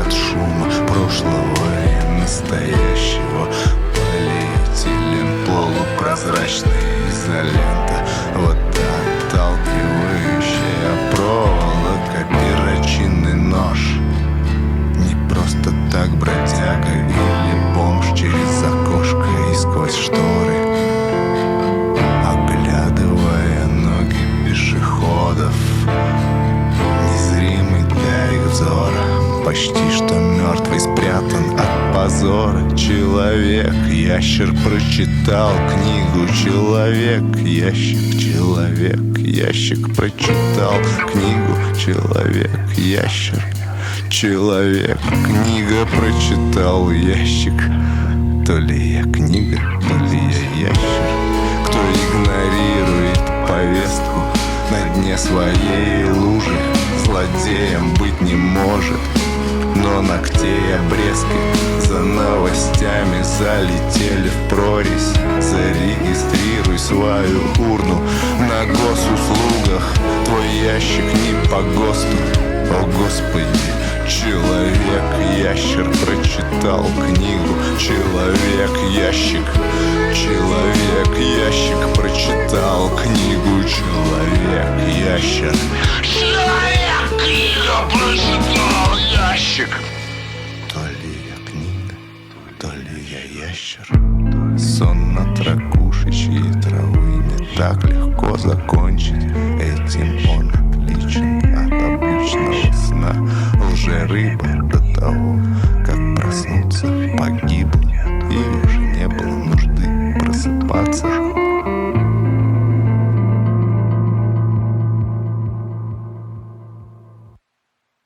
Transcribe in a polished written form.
от шума прошлого и настоящего. Полиэтилен, полупрозрачная изолента, вот отталкивающая проволока, перочинный нож. Не просто так бродяга или бомж через окошко и сквозь шторы, оглядывая ноги пешеходов, незримый для их взора, почти что мертвый, спрятан от позора. Человек-ящер прочитал книгу. Человек-ящик, человек-ящик прочитал книгу. Человек-ящер, человек-книга прочитал ящик. То ли я книга, то ли я ящер, кто игнорирует повестку на дне своей лужи. Злодеем быть не может, но ногтей обрезки за новостями залетели в прорезь. Зарегистрируй свою урну на госуслугах. Твой ящик не по ГОСТу. О Господи, человек-ящер прочитал книгу. Человек-ящик, человек-ящик прочитал книгу. Человек-ящер, человек-книга прочитал ящик. То ли я книга, то ли я ящер. Сон от ракушечьей травы не так легко закончить. Этим он отличен от обычного сна. Лжерыба до того